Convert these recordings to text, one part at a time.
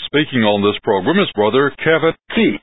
speaking on this program is Brother Kevin T.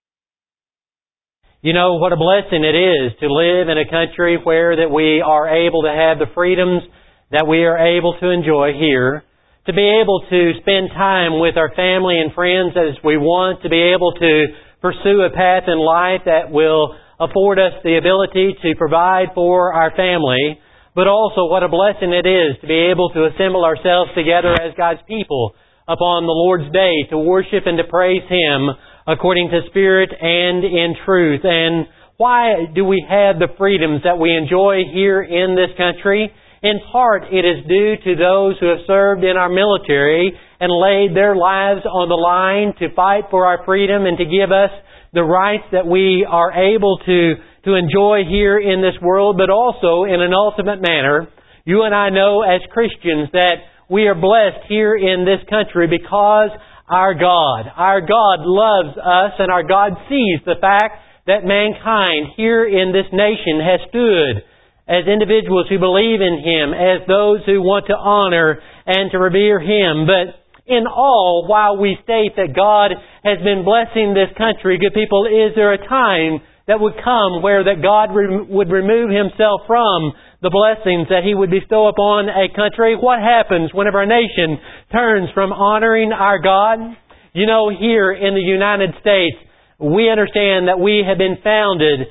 You know what a blessing it is to live in a country where that we are able to have the freedoms that we are able to enjoy here, to be able to spend time with our family and friends as we want, to be able to pursue a path in life that will afford us the ability to provide for our family, but also what a blessing it is to be able to assemble ourselves together as God's people upon the Lord's day to worship and to praise Him according to Spirit and in truth. And why do we have the freedoms that we enjoy here in this country? In part, it is due to those who have served in our military and laid their lives on the line to fight for our freedom and to give us the rights that we are able to enjoy here in this world, but also in an ultimate manner. You and I know as Christians that we are blessed here in this country because our God loves us, and our God sees the fact that mankind here in this nation has stood as individuals who believe in Him, as those who want to honor and to revere Him. But in all, while we state that God has been blessing this country, good people, is there a time that would come where that God would remove Himself from the blessings that He would bestow upon a country? What happens whenever a nation turns from honoring our God? You know, here in the United States, we understand that we have been founded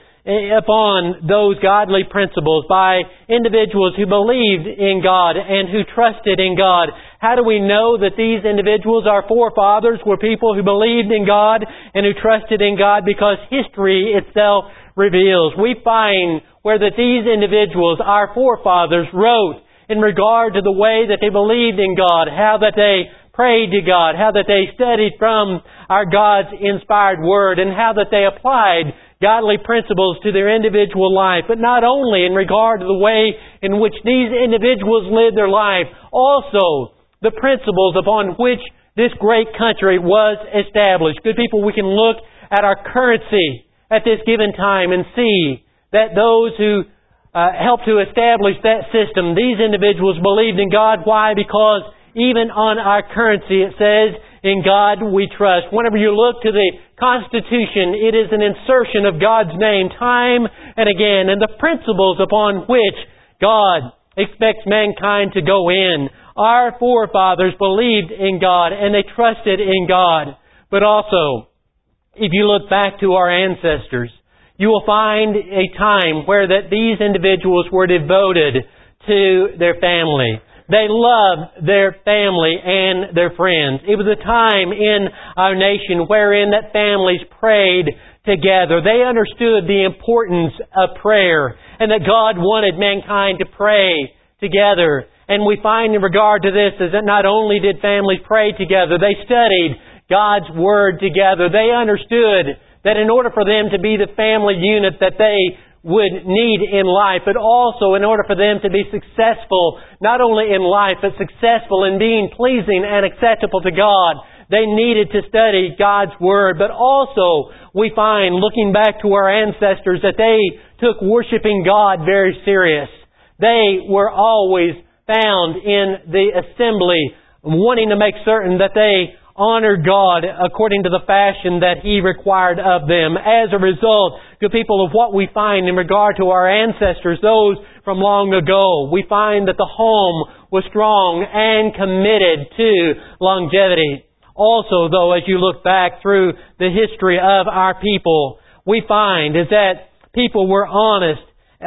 upon those godly principles by individuals who believed in God and who trusted in God. How do we know that these individuals, our forefathers, were people who believed in God and who trusted in God? Because history itself reveals. We find where that these individuals, our forefathers, wrote in regard to the way that they believed in God, how that they prayed to God, how that they studied from our God's inspired Word, and how that they applied godly principles to their individual life. But not only in regard to the way in which these individuals lived their life, also the principles upon which this great country was established. Good people, we can look at our currency at this given time and see that those who helped to establish that system, these individuals believed in God. Why? Because even on our currency it says, "In God we trust." Whenever you look to the Constitution, it is an insertion of God's name time and again, and the principles upon which God expects mankind to go in. Our forefathers believed in God and they trusted in God. But also, if you look back to our ancestors, you will find a time where that these individuals were devoted to their family. They loved their family and their friends. It was a time in our nation wherein that families prayed together. They understood the importance of prayer and that God wanted mankind to pray together. And we find in regard to this is that not only did families pray together, they studied God's Word together. They understood that in order for them to be the family unit that they would need in life, but also in order for them to be successful, not only in life, but successful in being pleasing and acceptable to God, they needed to study God's Word. But also, we find, looking back to our ancestors, that they took worshiping God very serious. They were always found in the assembly, wanting to make certain that they honored God according to the fashion that He required of them. As a result, good people, of what we find in regard to our ancestors, those from long ago, we find that the home was strong and committed to longevity. Also, though, as you look back through the history of our people, we find is that people were honest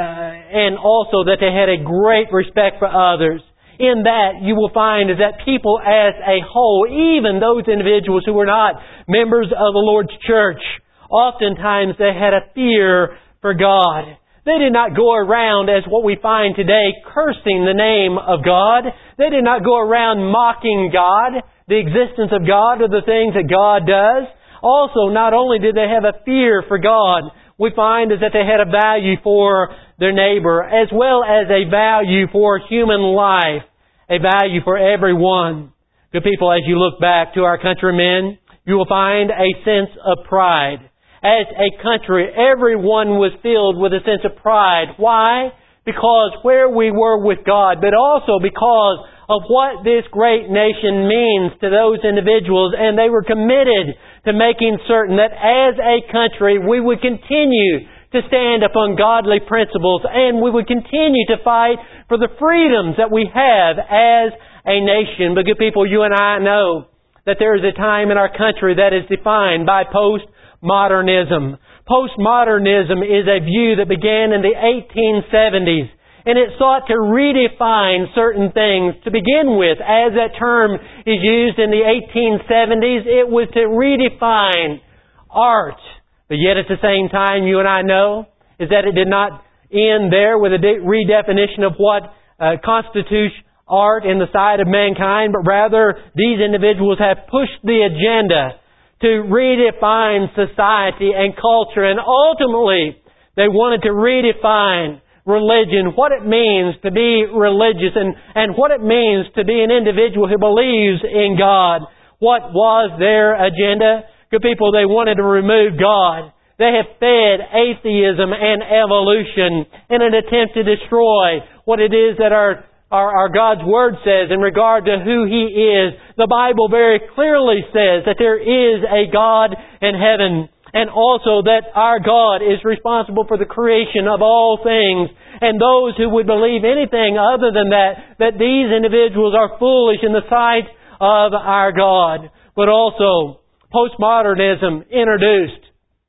and also that they had a great respect for others. In that, you will find is that people as a whole, even those individuals who were not members of the Lord's church, oftentimes they had a fear for God. They did not go around, as what we find today, cursing the name of God. They did not go around mocking God, the existence of God, or the things that God does. Also, not only did they have a fear for God, we find is that they had a value for their neighbor, as well as a value for human life, a value for everyone. Good people, as you look back to our countrymen, you will find a sense of pride. As a country, everyone was filled with a sense of pride. Why? Because where we were with God, but also because of what this great nation means to those individuals, and they were committed to making certain that as a country we would continue to stand upon godly principles, and we would continue to fight for the freedoms that we have as a nation. But good people, you and I know that there is a time in our country that is defined by postmodernism. Postmodernism is a view that began in the 1870s, and it sought to redefine certain things. To begin with, as that term is used in the 1870s, it was to redefine art. But yet at the same time, you and I know, is that it did not end there with a redefinition of what constitutes art in the sight of mankind, but rather these individuals have pushed the agenda to redefine society and culture, and ultimately they wanted to redefine religion, what it means to be religious, and what it means to be an individual who believes in God. What was their agenda? Good people, they wanted to remove God. They have fed atheism and evolution in an attempt to destroy what it is that our God's Word says in regard to who He is. The Bible very clearly says that there is a God in heaven, and also that our God is responsible for the creation of all things. And those who would believe anything other than that these individuals are foolish in the sight of our God. But also, postmodernism introduced,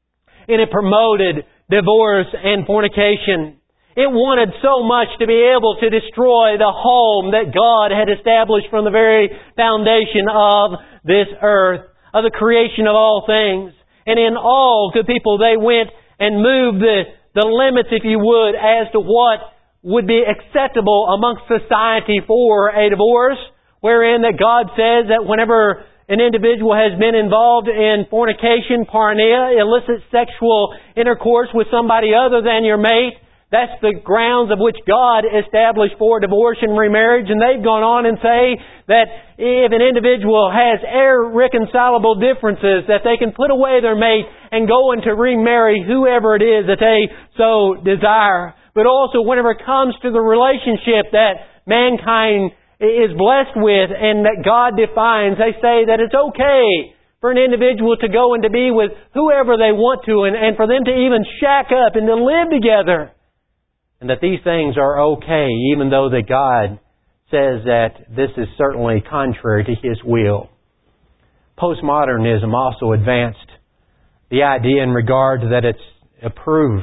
and it promoted divorce and fornication. It wanted so much to be able to destroy the home that God had established from the very foundation of this earth, of the creation of all things. And in all, good people, they went and moved the limits, if you would, as to what would be acceptable amongst society for a divorce, wherein that God says that whenever an individual has been involved in fornication, porneia, illicit sexual intercourse with somebody other than your mate, that's the grounds of which God established for divorce and remarriage. And they've gone on and say that if an individual has irreconcilable differences, that they can put away their mate and go and to remarry whoever it is that they so desire. But also whenever it comes to the relationship that mankind is blessed with and that God defines, they say that it's okay for an individual to go and to be with whoever they want to, and for them to even shack up and to live together. And that these things are okay, even though that God says that this is certainly contrary to His will. Postmodernism also advanced the idea in regard that it's approved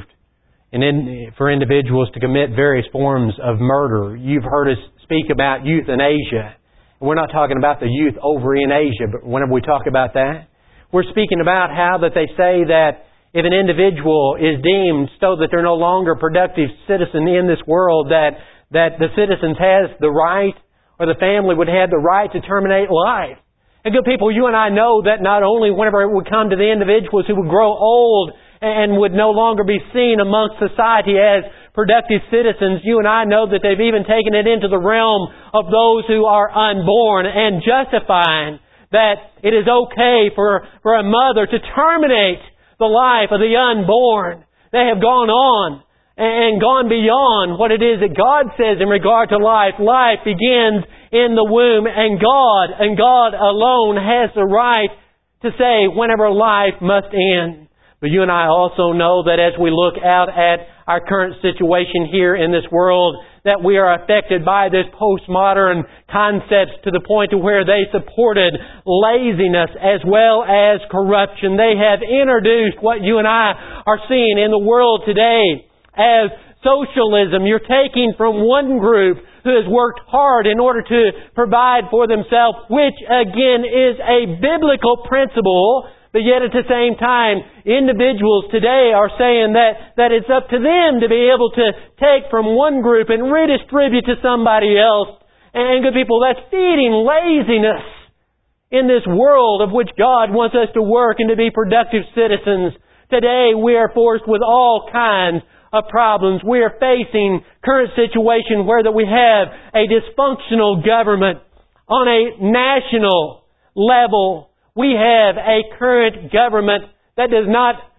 for individuals to commit various forms of murder. You've heard us speak about euthanasia. We're not talking about the youth over in Asia, but whenever we talk about that, we're speaking about how that they say that if an individual is deemed so that they're no longer a productive citizen in this world, that the citizens has the right, or the family would have the right to terminate life. And good people, you and I know that not only whenever it would come to the individuals who would grow old and would no longer be seen amongst society as productive citizens, you and I know that they've even taken it into the realm of those who are unborn and justifying that it is okay for a mother to terminate the life of the unborn. They have gone on and gone beyond what it is that God says in regard to life. Life begins in the womb, and God alone has the right to say whenever life must end. But you and I also know that as we look out at our current situation here in this world, that we are affected by this postmodern concepts to the point to where they supported laziness as well as corruption. They have introduced what you and I are seeing in the world today as socialism. You're taking from one group who has worked hard in order to provide for themselves, which again is a biblical principle. But yet at the same time, individuals today are saying that it's up to them to be able to take from one group and redistribute to somebody else. And good people, that's feeding laziness in this world of which God wants us to work and to be productive citizens. Today we are forced with all kinds of problems. We are facing current situation where that we have a dysfunctional government on a national level. We have a current government that does not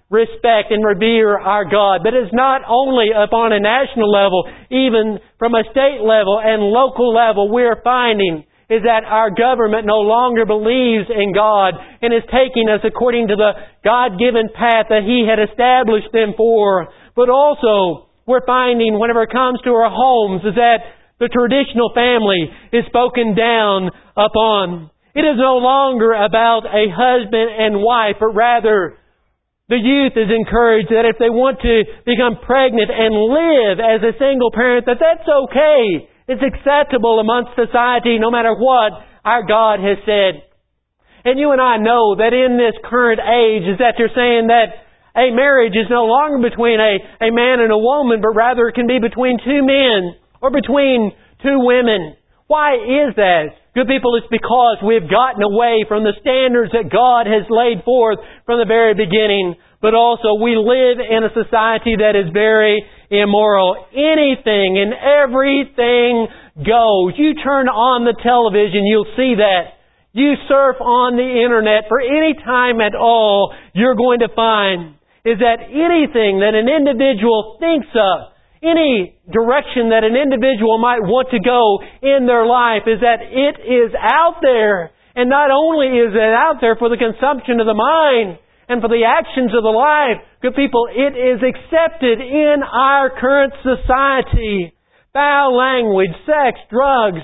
respect and revere our God. But it's not only upon a national level, even from a state level and local level, we're finding is that our government no longer believes in God and is taking us according to the God-given path that He had established them for. But also, we're finding whenever it comes to our homes is that the traditional family is spoken down upon. It is no longer about a husband and wife, but rather the youth is encouraged that if they want to become pregnant and live as a single parent, that that's okay. It's acceptable amongst society no matter what our God has said. And you and I know that in this current age is that they're saying that a marriage is no longer between a man and a woman, but rather it can be between two men or between two women. Why is that? Good people, it's because we've gotten away from the standards that God has laid forth from the very beginning. But also we live in a society that is very immoral. Anything and everything goes. You turn on the television, you'll see that. You surf on the internet for any time at all, you're going to find is that anything that an individual thinks of, any direction that an individual might want to go in their life, is that it is out there. And not only is it out there for the consumption of the mind and for the actions of the life, good people, it is accepted in our current society. Foul language, sex, drugs,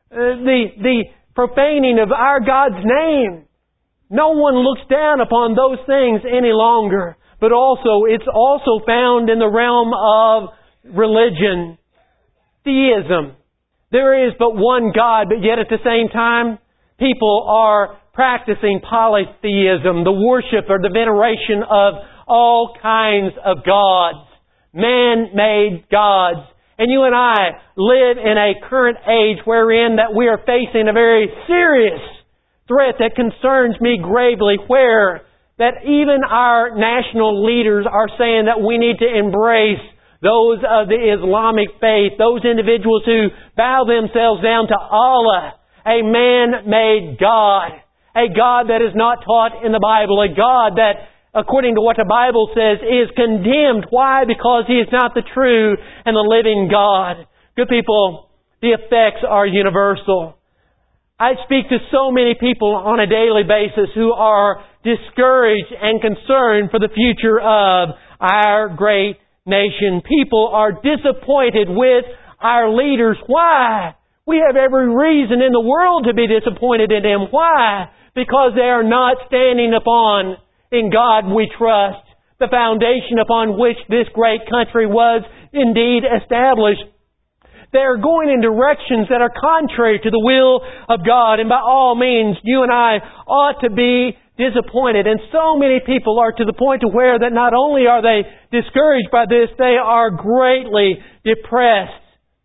the profaning of our God's name. No one looks down upon those things any longer. But also, it's also found in the realm of religion. Theism. There is but one God, but yet at the same time, people are practicing polytheism, the worship or the veneration of all kinds of gods, man-made gods. And you and I live in a current age wherein that we are facing a very serious threat that concerns me gravely, where that even our national leaders are saying that we need to embrace those of the Islamic faith, those individuals who bow themselves down to Allah, a man-made God, a God that is not taught in the Bible, a God that, according to what the Bible says, is condemned. Why? Because He is not the true and the living God. Good people, the effects are universal. I speak to so many people on a daily basis who are discouraged and concerned for the future of our great nation. People are disappointed with our leaders. Why? We have every reason in the world to be disappointed in them. Why? Because they are not standing upon, in God we trust, the foundation upon which this great country was indeed established. They are going in directions that are contrary to the will of God. And by all means, you and I ought to be disappointed. And so many people are to the point to where that not only are they discouraged by this, they are greatly depressed.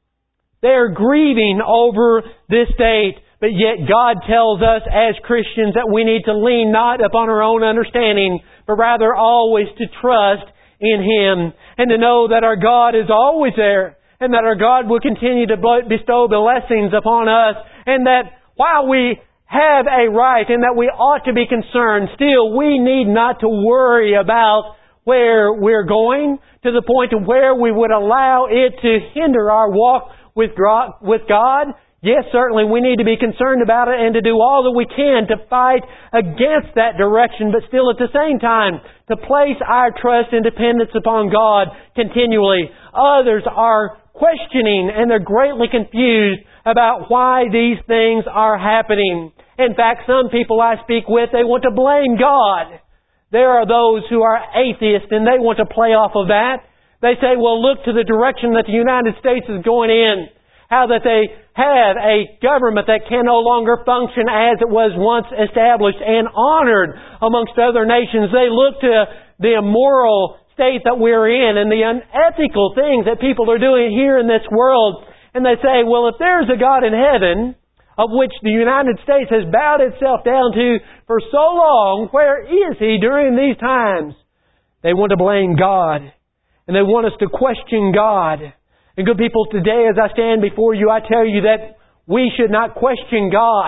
They are grieving over this state. But yet God tells us as Christians that we need to lean not upon our own understanding, but rather always to trust in Him and to know that our God is always there and that our God will continue to bestow blessings upon us, and that while we have a right and that we ought to be concerned, still we need not to worry about where we're going to the point of where we would allow it to hinder our walk with God. Yes, certainly we need to be concerned about it and to do all that we can to fight against that direction, but still at the same time to place our trust and dependence upon God continually. Others are questioning and they're greatly confused about why these things are happening. In fact, some people I speak with, they want to blame God. There are those who are atheists and they want to play off of that. They say, well, look to the direction that the United States is going in. How that they have a government that can no longer function as it was once established and honored amongst other nations. They look to the immoral state that we're in and the unethical things that people are doing here in this world. And they say, well, if there's a God in heaven, of which the United States has bowed itself down to for so long, where is He during these times? They want to blame God. And they want us to question God. And good people, today as I stand before you, I tell you that we should not question God,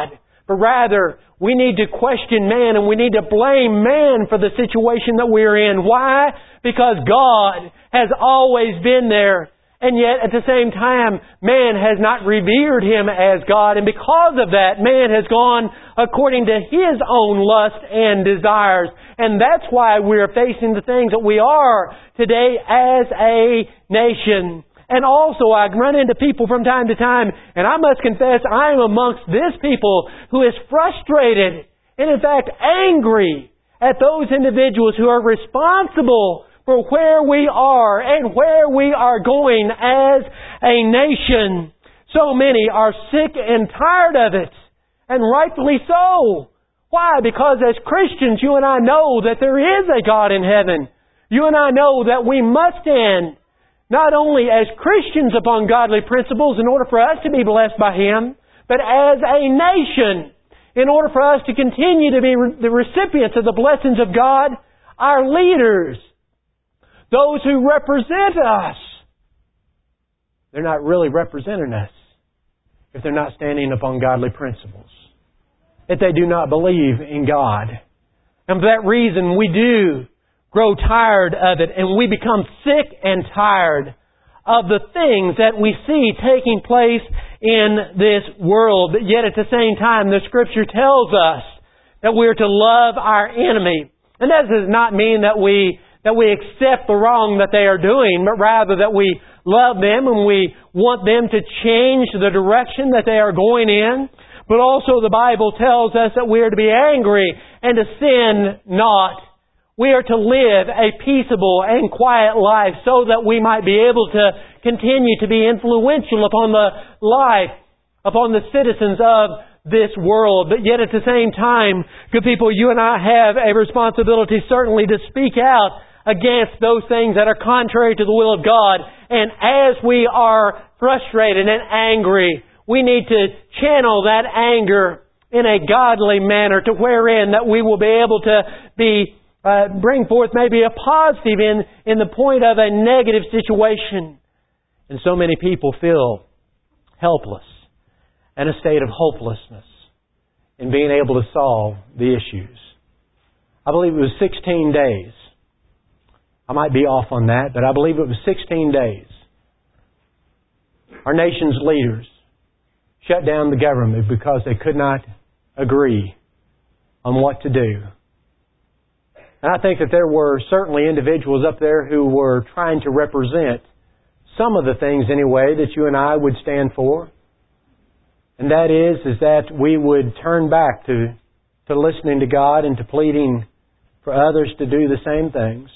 but rather we need to question man and we need to blame man for the situation that we're in. Why? Because God has always been there, and yet at the same time, man has not revered Him as God, and because of that, man has gone according to his own lust and desires. And that's why we're facing the things that we are today as a nation. And also, I run into people from time to time, and I must confess, I am amongst this people who is frustrated and in fact angry at those individuals who are responsible for where we are and where we are going as a nation. So many are sick and tired of it, and rightfully so. Why? Because as Christians, you and I know that there is a God in heaven. You and I know that we must stand not only as Christians upon godly principles in order for us to be blessed by Him, but as a nation in order for us to continue to be the recipients of the blessings of God. Our leaders, those who represent us, they're not really representing us if they're not standing upon godly principles, if they do not believe in God. And for that reason, we do grow tired of it, and we become sick and tired of the things that we see taking place in this world. But yet at the same time, the Scripture tells us that we are to love our enemy. And that does not mean that we accept the wrong that they are doing, but rather that we love them and we want them to change the direction that they are going in. But also the Bible tells us that we are to be angry and to sin not. We are to live a peaceable and quiet life so that we might be able to continue to be influential upon the life, upon the citizens of this world. But yet at the same time, good people, you and I have a responsibility certainly to speak out against those things that are contrary to the will of God. And as we are frustrated and angry, we need to channel that anger in a godly manner to wherein that we will be able to bring forth maybe a positive in the point of a negative situation. And so many people feel helpless and a state of hopelessness in being able to solve the issues. I believe it was 16 days. I might be off on that, but I believe it was 16 days. Our nation's leaders shut down the government because they could not agree on what to do. And I think that there were certainly individuals up there who were trying to represent some of the things anyway that you and I would stand for. And that is that we would turn back to listening to God and to pleading for others to do the same things.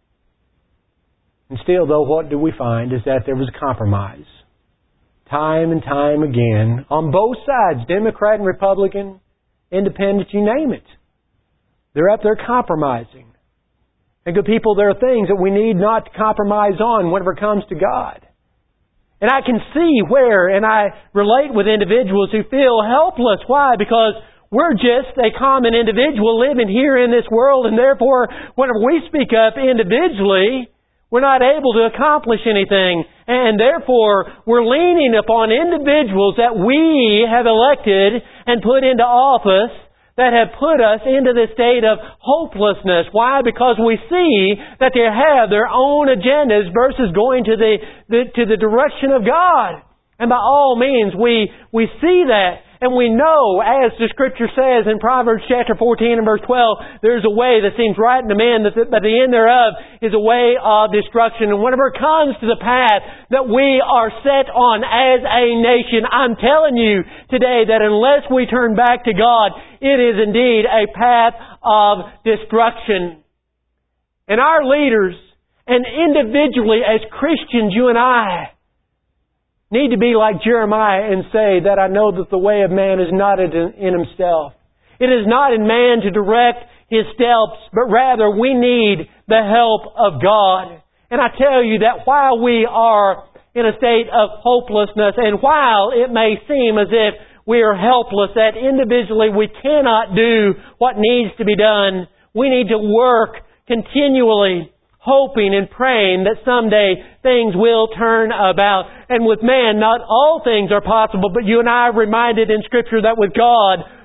And still, though, what do we find is that there was a compromise. Time and time again, on both sides, Democrat and Republican, Independent, you name it. They're up there compromising. And good people, there are things that we need not to compromise on whenever it comes to God. And I can see where, and I relate with individuals who feel helpless. Why? Because we're just a common individual living here in this world, and therefore, whenever we speak up individually, we're not able to accomplish anything. And therefore, we're leaning upon individuals that we have elected and put into office that have put us into this state of hopelessness. Why? Because we see that they have their own agendas versus going to the direction of God. And by all means, we see that. And we know, as the Scripture says in Proverbs chapter 14 and verse 12, there's a way that seems right unto man, but the end thereof is a way of destruction. And whenever it comes to the path that we are set on as a nation, I'm telling you today that unless we turn back to God, it is indeed a path of destruction. And our leaders, and individually as Christians, you and I, need to be like Jeremiah and say that I know that the way of man is not in himself. It is not in man to direct his steps, but rather we need the help of God. And I tell you that while we are in a state of hopelessness, and while it may seem as if we are helpless, that individually we cannot do what needs to be done, we need to work continually, hoping and praying that someday things will turn about. And with man, not all things are possible, but you and I are reminded in Scripture that with God,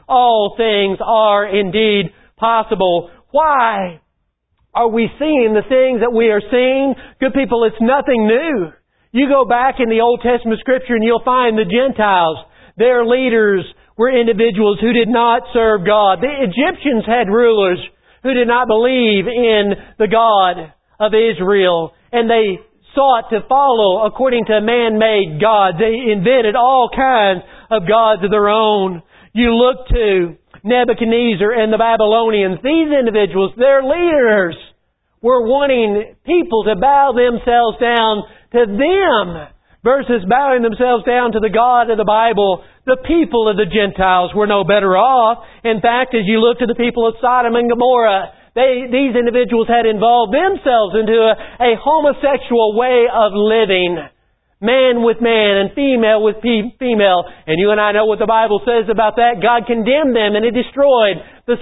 all things are indeed possible. Why are we seeing the things that we are seeing? Good people, it's nothing new. You go back in the Old Testament Scripture and you'll find the Gentiles, their leaders were individuals who did not serve God. The Egyptians had rulers who did not believe in the God of Israel, and they sought to follow according to man-made gods. They invented all kinds of gods of their own. You look to Nebuchadnezzar and the Babylonians. These individuals, their leaders, were wanting people to bow themselves down to them versus bowing themselves down to the God of the Bible. The people of the Gentiles were no better off. In fact, as you look to the people of Sodom and Gomorrah, these individuals had involved themselves into a homosexual way of living. Man with man and female with female. And you and I know what the Bible says about that. God condemned them and He destroyed the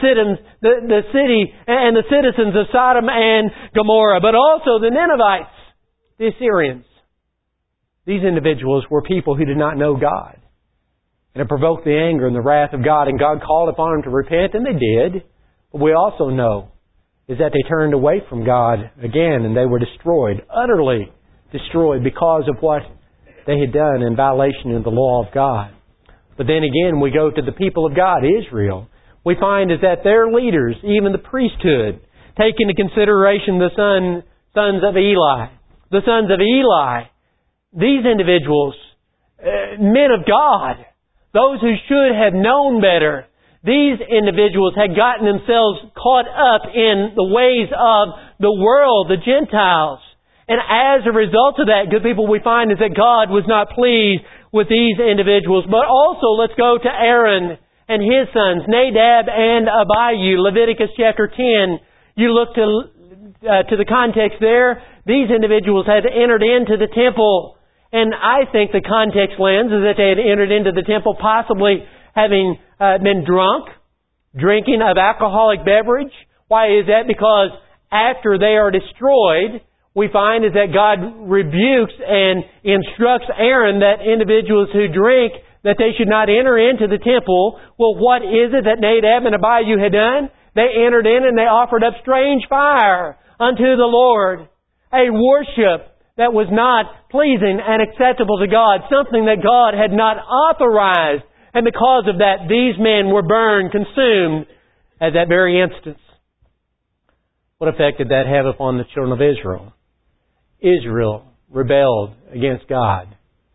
city and the citizens of Sodom and Gomorrah. But also the Ninevites, the Assyrians. These individuals were people who did not know God. And it provoked the anger and the wrath of God. And God called upon them to repent, and they did. But we also know is that they turned away from God again, and they were destroyed, utterly destroyed, because of what they had done in violation of the law of God. But then again, we go to the people of God, Israel. We find is that their leaders, even the priesthood, take into consideration the sons of Eli. The sons of Eli, these individuals, men of God, those who should have known better, these individuals had gotten themselves caught up in the ways of the world, the Gentiles. And as a result of that, good people, we find is that God was not pleased with these individuals. But also, let's go to Aaron and his sons, Nadab and Abihu, Leviticus chapter 10. You look to the context there. These individuals had entered into the temple. And I think the context lens is that they had entered into the temple possibly having been drunk, drinking of alcoholic beverage. Why is that? Because after they are destroyed, we find is that God rebukes and instructs Aaron that individuals who drink, that they should not enter into the temple. Well, what is it that Nadab and Abihu had done? They entered in and they offered up strange fire unto the Lord. A worship that was not pleasing and acceptable to God. Something that God had not authorized. And because of that, these men were burned, consumed at that very instance. What effect did that have upon the children of Israel? Israel rebelled against God.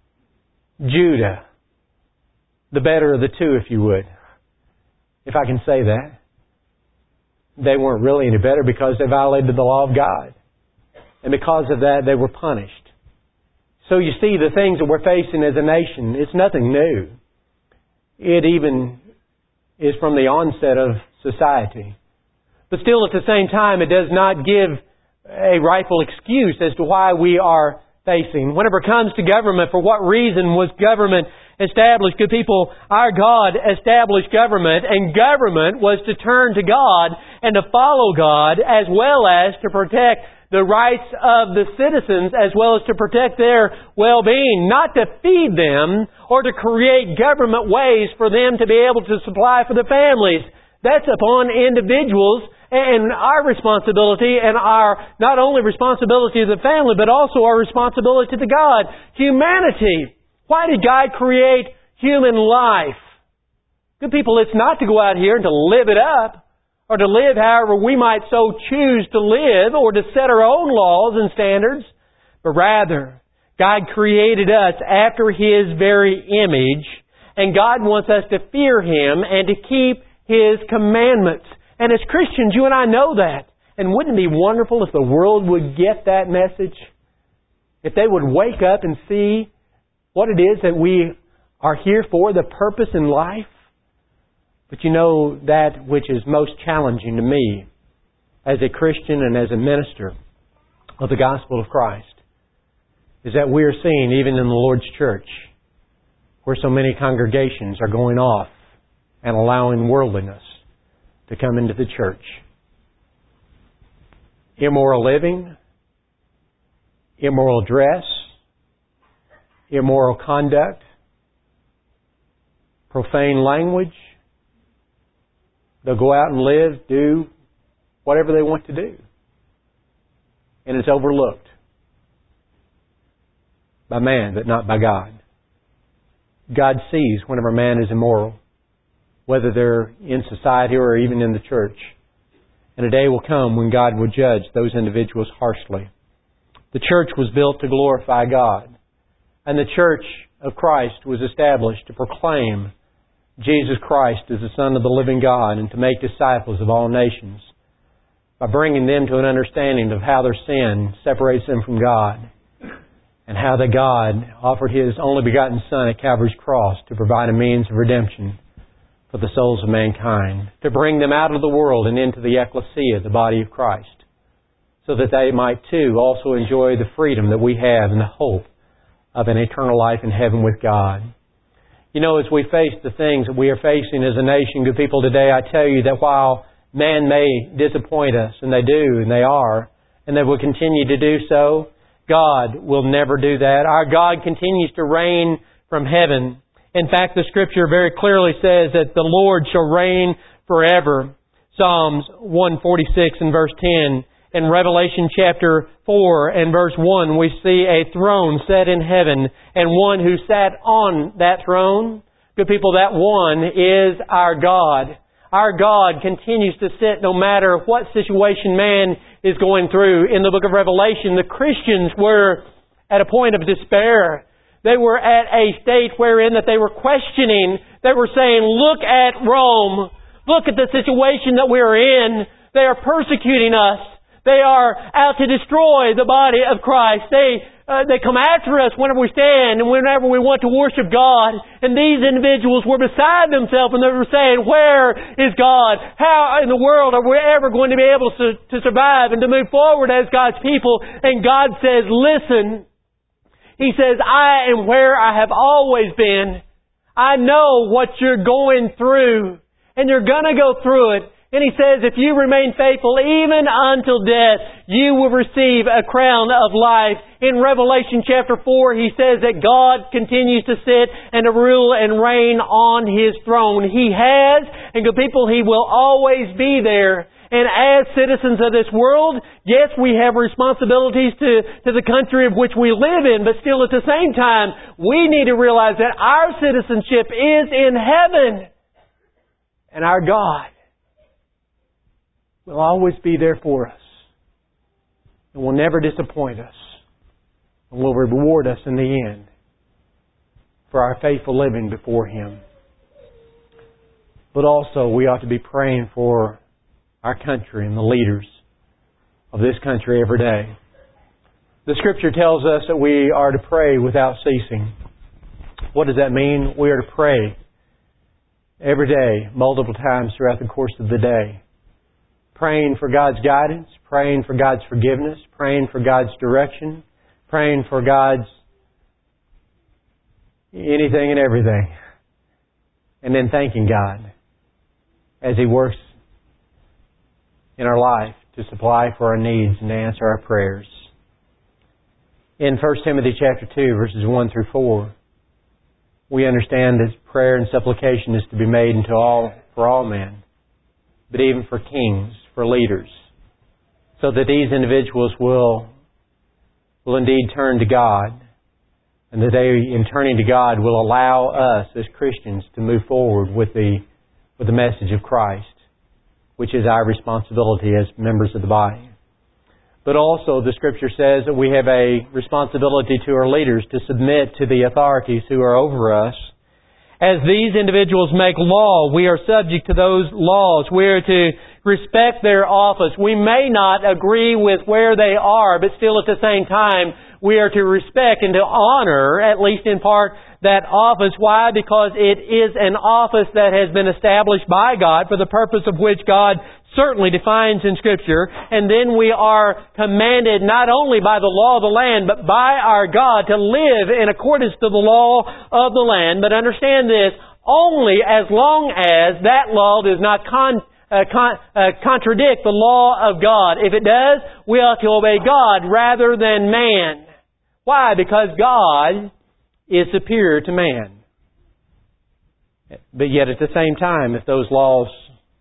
Judah, the better of the two, if you would, if I can say that. They weren't really any better because they violated the law of God. And because of that, they were punished. So you see, the things that we're facing as a nation, it's nothing new. It even is from the onset of society. But still, at the same time, it does not give a rightful excuse as to why we are facing. Whenever it comes to government, for what reason was government established? Good people, our God established government, and government was to turn to God and to follow God, as well as to protect the rights of the citizens, as well as to protect their well-being, not to feed them or to create government ways for them to be able to supply for the families. That's upon individuals, and our responsibility, and our not only responsibility to the family, but also our responsibility to God. Humanity. Why did God create human life? Good people, it's not to go out here and to live it up, or to live however we might so choose to live, or to set our own laws and standards, but rather, God created us after His very image, and God wants us to fear Him and to keep His commandments. And as Christians, you and I know that. And wouldn't it be wonderful if the world would get that message? If they would wake up and see what it is that we are here for, the purpose in life. But you know, that which is most challenging to me as a Christian and as a minister of the gospel of Christ is that we are seeing, even in the Lord's church, where so many congregations are going off and allowing worldliness to come into the church. Immoral living, immoral dress, immoral conduct, profane language, They'll go out and live, do whatever they want to do. And it's overlooked by man, but not by God. God sees whenever man is immoral, whether they're in society or even in the church. And a day will come when God will judge those individuals harshly. The church was built to glorify God. And the church of Christ was established to proclaim Jesus Christ as the Son of the living God and to make disciples of all nations by bringing them to an understanding of how their sin separates them from God and how that God offered His only begotten Son at Calvary's cross to provide a means of redemption for the souls of mankind, to bring them out of the world and into the ecclesia, the body of Christ, so that they might too also enjoy the freedom that we have and the hope of an eternal life in heaven with God. You know, as we face the things that we are facing as a nation, good people, today, I tell you that while man may disappoint us, and they do, and they are, and they will continue to do so, God will never do that. Our God continues to reign from heaven. In fact, the Scripture very clearly says that the Lord shall reign forever. Psalms 146 and verse 10. In Revelation chapter 4 and verse 1, we see a throne set in heaven and one who sat on that throne. Good people, that one is our God. Our God continues to sit no matter what situation man is going through. In the book of Revelation, the Christians were at a point of despair. They were at a state wherein that they were questioning. They were saying, look at Rome. Look at the situation that we are in. They are persecuting us. They are out to destroy the body of Christ. They come after us whenever we stand and whenever we want to worship God. And these individuals were beside themselves and they were saying, where is God? How in the world are we ever going to be able to survive and to move forward as God's people? And God says, listen. He says, I am where I have always been. I know what you're going through. And you're going to go through it. And He says, if you remain faithful even until death, you will receive a crown of life. In Revelation chapter 4, He says that God continues to sit and to rule and reign on His throne. He has, and good people, He will always be there. And as citizens of this world, yes, we have responsibilities to the country of which we live in, but still at the same time, we need to realize that our citizenship is in heaven. And our God will always be there for us and will never disappoint us and will reward us in the end for our faithful living before Him. But also we ought to be praying for our country and the leaders of this country every day. The Scripture tells us that we are to pray without ceasing. What does that mean? We are to pray every day, multiple times throughout the course of the day. Praying for God's guidance, praying for God's forgiveness, praying for God's direction, praying for God's anything and everything. And then thanking God as He works in our life to supply for our needs and to answer our prayers. In 1 Timothy chapter 2, verses 1 through 4, we understand that prayer and supplication is to be made for all men, but even for kings, for leaders, so that these individuals will indeed turn to God, and that they, in turning to God, will allow us as Christians to move forward with the message of Christ, which is our responsibility as members of the body. But also the Scripture says that we have a responsibility to our leaders to submit to the authorities who are over us. As these individuals make law, we are subject to those laws. We are to respect their office. We may not agree with where they are, but still at the same time, we are to respect and to honor, at least in part, that office. Why? Because it is an office that has been established by God for the purpose of which God certainly defines in Scripture. And then we are commanded not only by the law of the land, but by our God to live in accordance to the law of the land. But understand this, only as long as that law does not contradict the law of God. If it does, we ought to obey God rather than man. Why? Because God is superior to man. But yet at the same time, if those laws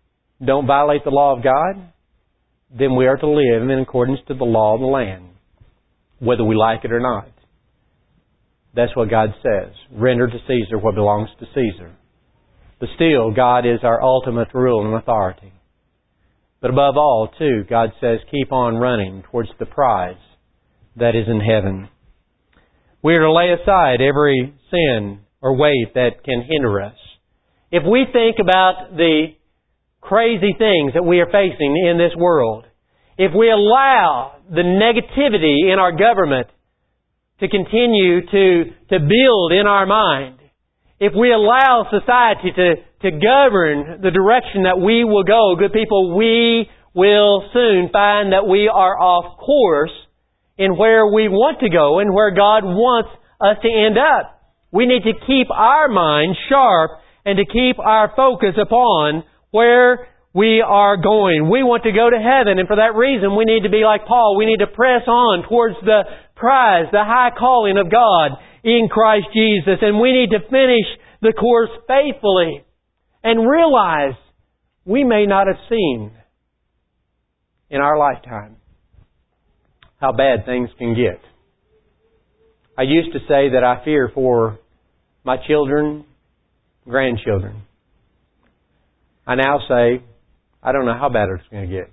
don't violate the law of God, then we are to live in accordance to the law of the land, whether we like it or not. That's what God says. Render to Caesar what belongs to Caesar. But still, God is our ultimate rule and authority. But above all, too, God says, keep on running towards the prize that is in heaven. We are to lay aside every sin or weight that can hinder us. If we think about the crazy things that we are facing in this world, if we allow the negativity in our government to continue to build in our mind, if we allow society to govern the direction that we will go, good people, we will soon find that we are off course in where we want to go and where God wants us to end up. We need to keep our mind sharp and to keep our focus upon where we are going. We want to go to heaven, and for that reason we need to be like Paul. We need to press on towards the prize, the high calling of God in Christ Jesus. And we need to finish the course faithfully and realize we may not have seen in our lifetime how bad things can get. I used to say that I fear for my children, grandchildren. I now say, I don't know how bad it's going to get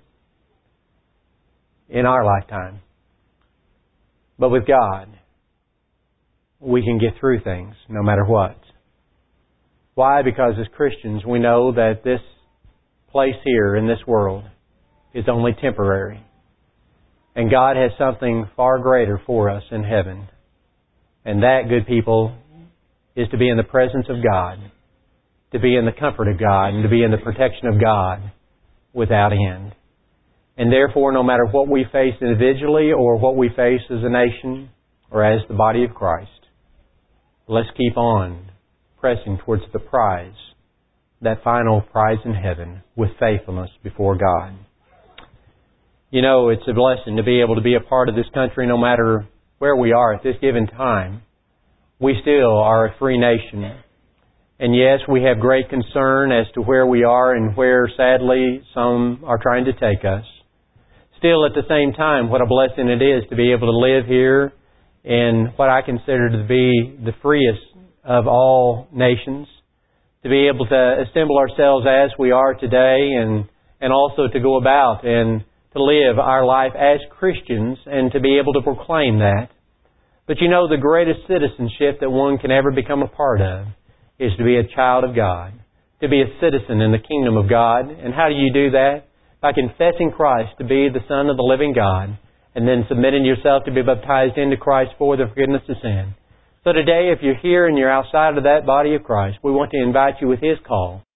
in our lifetime. But with God, we can get through things no matter what. Why? Because as Christians, we know that this place here in this world is only temporary. And God has something far greater for us in heaven. And that, good people, is to be in the presence of God, to be in the comfort of God, and to be in the protection of God without end. And therefore, no matter what we face individually or what we face as a nation or as the body of Christ, let's keep on pressing towards the prize, that final prize in heaven, with faithfulness before God. You know, it's a blessing to be able to be a part of this country no matter where we are at this given time. We still are a free nation. And yes, we have great concern as to where we are and where, sadly, some are trying to take us. Still, at the same time, what a blessing it is to be able to live here in what I consider to be the freest of all nations, to be able to assemble ourselves as we are today and also to go about and to live our life as Christians and to be able to proclaim that. But you know, the greatest citizenship that one can ever become a part of is to be a child of God, to be a citizen in the kingdom of God. And how do you do that? By confessing Christ to be the Son of the living God, and then submitting yourself to be baptized into Christ for the forgiveness of sin. So today, if you're here and you're outside of that body of Christ, we want to invite you with His call